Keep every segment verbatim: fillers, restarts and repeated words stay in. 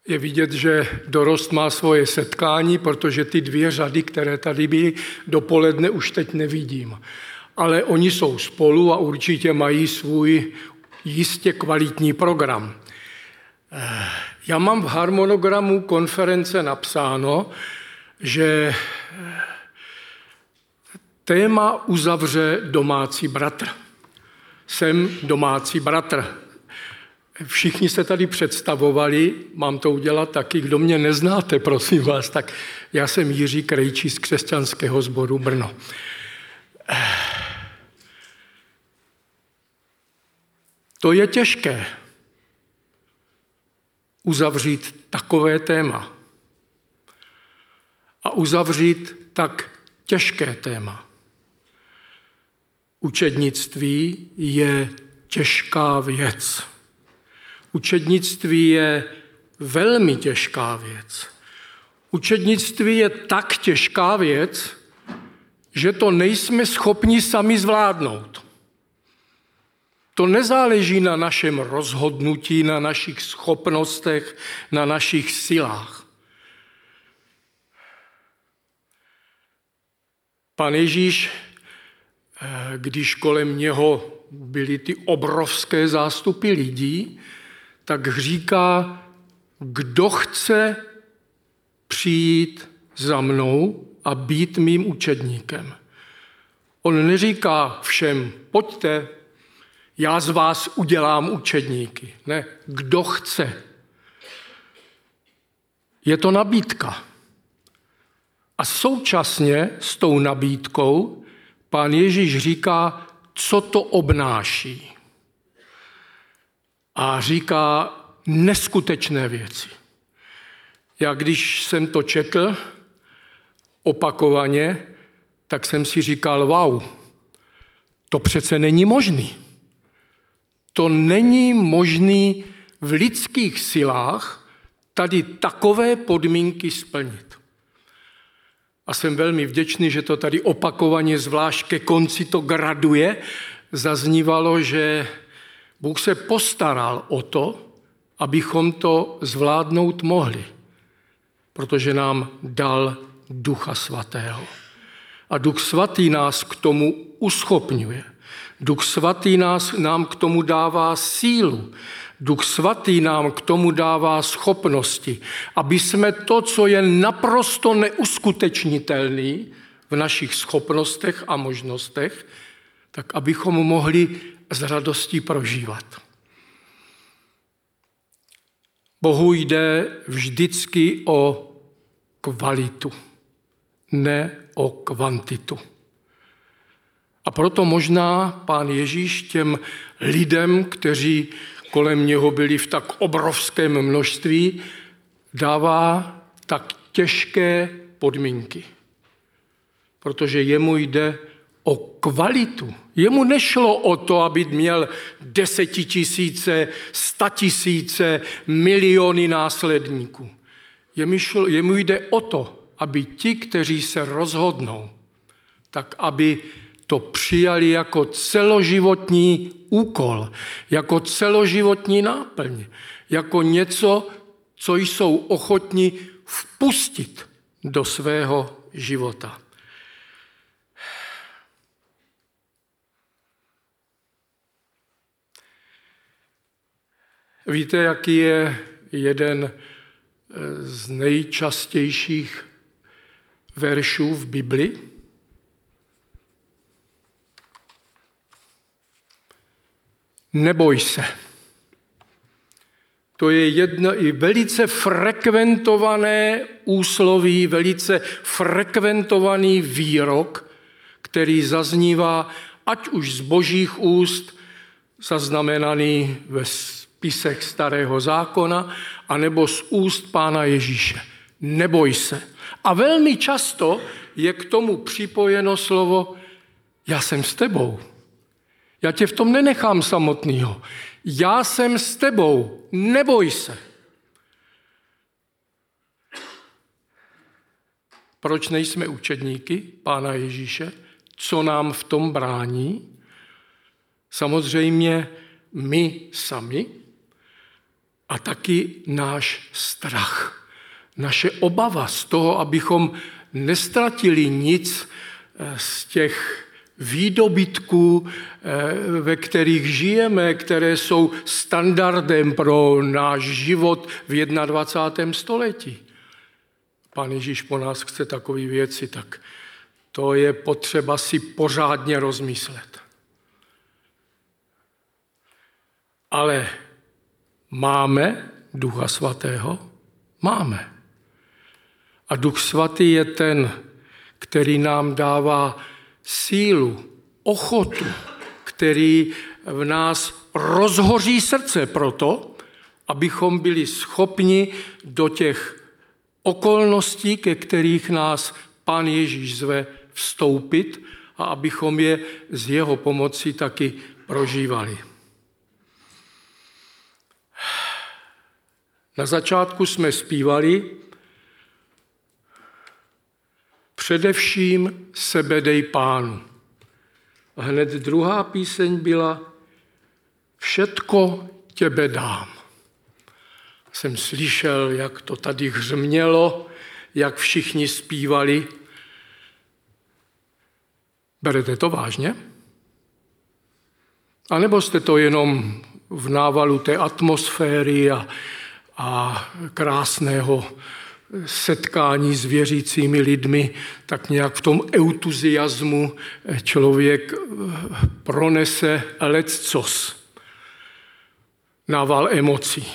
Je vidět, že dorost má svoje setkání, protože ty dvě řady, které tady byly dopoledne, už teď nevidím. Ale oni jsou spolu a určitě mají svůj jistě kvalitní program. Já mám v harmonogramu konference napsáno, že téma uzavře domácí bratr. Jsem domácí bratr. Všichni se tady představovali, mám to udělat taky, kdo mě neznáte, prosím vás, tak já jsem Jiří Krejčí z Křesťanského sboru Brno. To je těžké uzavřít takové téma a uzavřít tak těžké téma. Učednictví je těžká věc. Učednictví je velmi těžká věc. Učednictví je tak těžká věc, že to nejsme schopni sami zvládnout. To nezáleží na našem rozhodnutí, na našich schopnostech, na našich silách. Pan Ježíš, když kolem něho byly ty obrovské zástupy lidí, tak říká, kdo chce přijít za mnou a být mým učedníkem. On neříká všem, pojďte, já z vás udělám učedníky. Ne, kdo chce. Je to nabídka. A současně s tou nabídkou Pán Ježíš říká, co to obnáší. A říká neskutečné věci. Já když jsem to četl opakovaně, tak jsem si říkal, wow, to přece není možný. To není možný v lidských silách tady takové podmínky splnit. A jsem velmi vděčný, že to tady opakovaně, zvlášť ke konci to graduje, zaznívalo, že Bůh se postaral o to, abychom to zvládnout mohli, protože nám dal Ducha Svatého. A Duch Svatý nás k tomu uschopňuje. Duch Svatý nás, nám k tomu dává sílu. Duch Svatý nám k tomu dává schopnosti, aby jsme to, co je naprosto neuskutečnitelné v našich schopnostech a možnostech, tak abychom mohli s radostí prožívat. Bohu jde vždycky o kvalitu, ne o kvantitu. A proto možná Pán Ježíš těm lidem, kteří kolem něho byli v tak obrovském množství, dává tak těžké podmínky. Protože jemu jde o kvalitu. Jemu nešlo o to, aby měl desetitisíce, statisíce, miliony následníků. Jemu, šlo, jemu jde o to, aby ti, kteří se rozhodnou, tak aby to přijali jako celoživotní úkol, jako celoživotní náplň, jako něco, co jsou ochotni vpustit do svého života. Víte, jaký je jeden z nejčastějších veršů v Bibli? Neboj se. To je jedno i velice frekventované úsloví, velice frekventovaný výrok, který zaznívá ať už z božích úst, zaznamenaný ve spisech Starého zákona, anebo z úst Pána Ježíše. Neboj se. A velmi často je k tomu připojeno slovo já jsem s tebou. Já tě v tom nenechám samotnýho. Já jsem s tebou, neboj se. Proč nejsme učedníky Pána Ježíše? Co nám v tom brání? Samozřejmě my sami, a taky náš strach, naše obava z toho, abychom nestratili nic z těch výdobytků, ve kterých žijeme, které jsou standardem pro náš život v dvacátém prvním století. Pán Ježíš po nás chce takové věci, tak to je potřeba si pořádně rozmyslet. Ale máme Ducha Svatého? Máme. A Duch Svatý je ten, který nám dává sílu, ochotu, který v nás rozhoří srdce proto, abychom byli schopni do těch okolností, ke kterých nás Pán Ježíš zve, vstoupit a abychom je z jeho pomocí taky prožívali. Na začátku jsme zpívali: Především sebe dej Pánu. A hned druhá píseň byla: Všetko těbe dám. Jsem slyšel, jak to tady hřmělo, jak všichni zpívali. Berete to vážně? A nebo jste to jenom v návalu té atmosféry a, a krásného setkání s věřícími lidmi, tak nějak v tom entuziasmu člověk pronese leccos, nával emocí.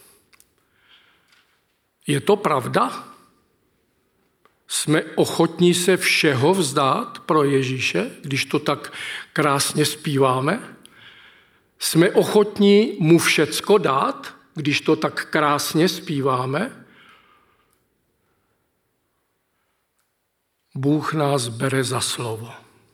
Je to pravda? Jsme ochotní se všeho vzdát pro Ježíše, když to tak krásně zpíváme? Jsme ochotní mu všecko dát, když to tak krásně zpíváme? Bůh nás bere za slovo.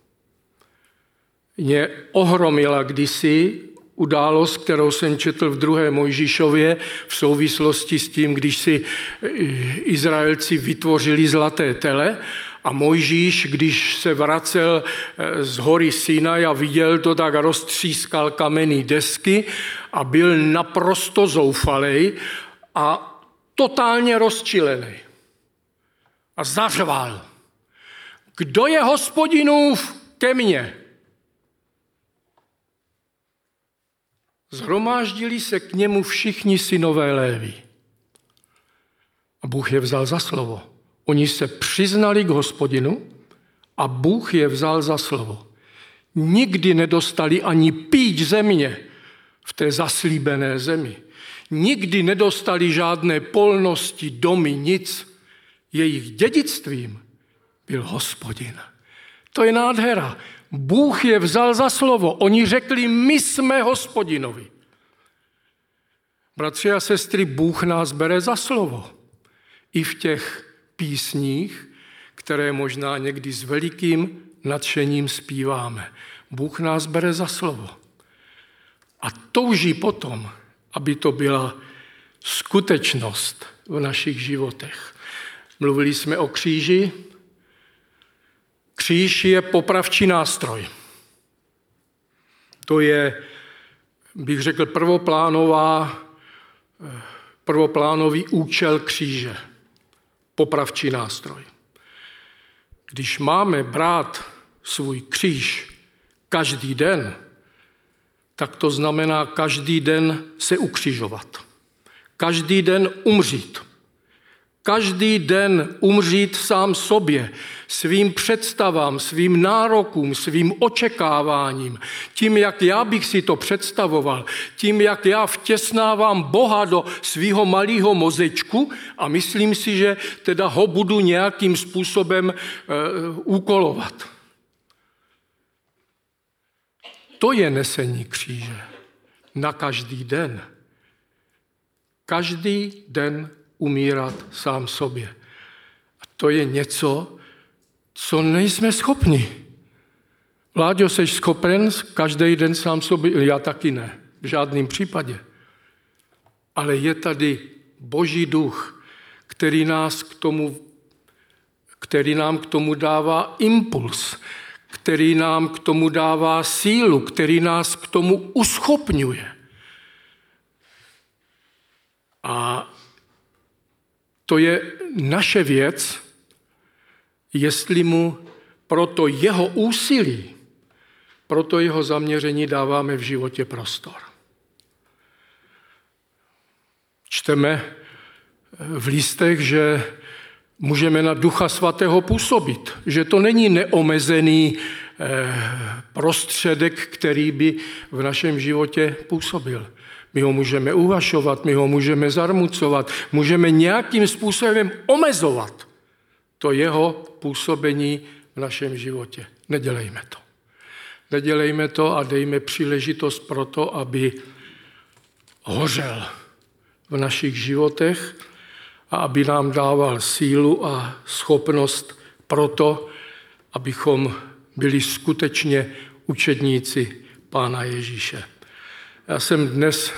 Mě ohromila kdysi událost, kterou jsem četl v druhé Mojžíšově v souvislosti s tím, když si Izraelci vytvořili zlaté tele a Mojžíš, když se vracel z hory Sinaj a viděl to, tak roztřískal kamenné desky a byl naprosto zoufalej a totálně rozčilený. A zařval: Kdo je Hospodinův ke mně? Zhromáždili se k němu všichni synové Léví. A Bůh je vzal za slovo. Oni se přiznali k Hospodinu a Bůh je vzal za slovo. Nikdy nedostali ani píď země v té zaslíbené zemi. Nikdy nedostali žádné polnosti, domy, nic. Jejich dědictvím byl Hospodin. To je nádhera. Bůh je vzal za slovo. Oni řekli: my jsme Hospodinovi. Bratři a sestry, Bůh nás bere za slovo. I v těch písních, které možná někdy s velikým nadšením zpíváme. Bůh nás bere za slovo. A touží potom, aby to byla skutečnost v našich životech. Mluvili jsme o kříži. Kříž je popravčí nástroj. To je, bych řekl, prvoplánová, prvoplánový účel kříže. Popravčí nástroj. Když máme brát svůj kříž každý den, tak to znamená každý den se ukřižovat. Každý den umřít. Každý den umřít sám sobě, svým představám, svým nárokům, svým očekáváním, tím, jak já bych si to představoval, tím, jak já vtěsnávám Boha do svého malého mozečku a myslím si, že teda ho budu nějakým způsobem e, úkolovat. To je nesení kříže na každý den. Každý den umírat sám sobě. A to je něco, co nejsme schopni. Vláďo, seš schopen každý den sám sobě? Já taky ne, v žádném případě. Ale je tady Boží duch, který nás k tomu, který nám k tomu dává impuls, který nám k tomu dává sílu, který nás k tomu uschopňuje. A to je naše věc, jestli mu proto jeho úsilí, proto jeho zaměření dáváme v životě prostor. Čteme v listech, že můžeme na Ducha Svatého působit, že to není neomezený prostředek, který by v našem životě působil. My ho můžeme uvažovat, my ho můžeme zarmucovat, můžeme nějakým způsobem omezovat to jeho působení v našem životě. Nedělejme to. Nedělejme to a dejme příležitost pro to, aby hořel v našich životech a aby nám dával sílu a schopnost pro to, abychom byli skutečně učedníci Pána Ježíše. Já jsem dnes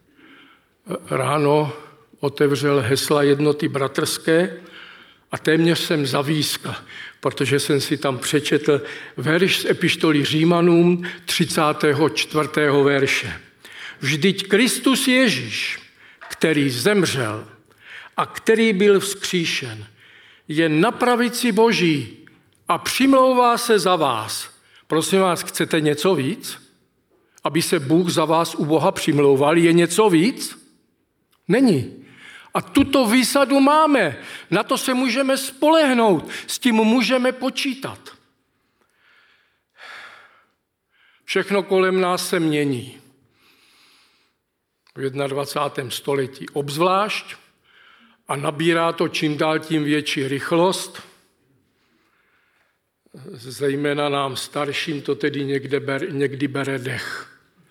ráno otevřel hesla jednoty bratrské a téměř jsem zavískl, protože jsem si tam přečetl verš z epištoly Římanům třicátého čtvrtého verše. Vždyť Kristus Ježíš, který zemřel a který byl vzkříšen, je na pravici Boží a přimlouvá se za vás. Prosím vás, chcete něco víc? Aby se Bůh za vás u Boha přimlouval, je něco víc? Není. A tuto výsadu máme. Na to se můžeme spolehnout. S tím můžeme počítat. Všechno kolem nás se mění. V dvacátém prvním století obzvlášť a nabírá to čím dál tím větší rychlost. Zejména nám starším to tedy někde ber, někdy bere dech.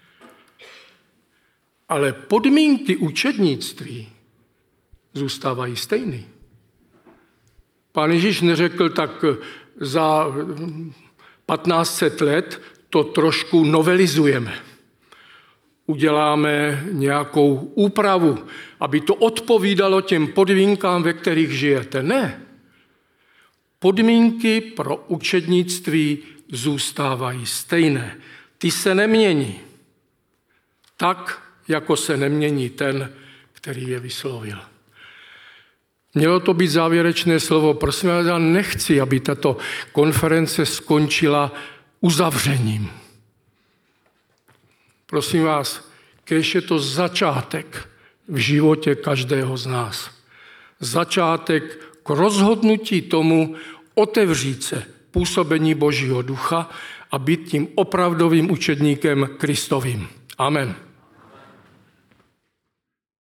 Ale podmínky učednictví zůstávají stejný. Pán Ježíš neřekl, tak za patnáct set let to trošku novelizujeme. Uděláme nějakou úpravu, aby to odpovídalo těm podmínkám, ve kterých žijete. Ne. Podmínky pro učednictví zůstávají stejné. Ty se nemění. Tak, jako se nemění ten, který je vyslovil. Mělo to být závěrečné slovo. Prosím vás, já nechci, aby tato konference skončila uzavřením. Prosím vás, kéž je to začátek v životě každého z nás. Začátek k rozhodnutí tomu otevřít se působení Božího ducha a být tím opravdovým učedníkem Kristovým. Amen.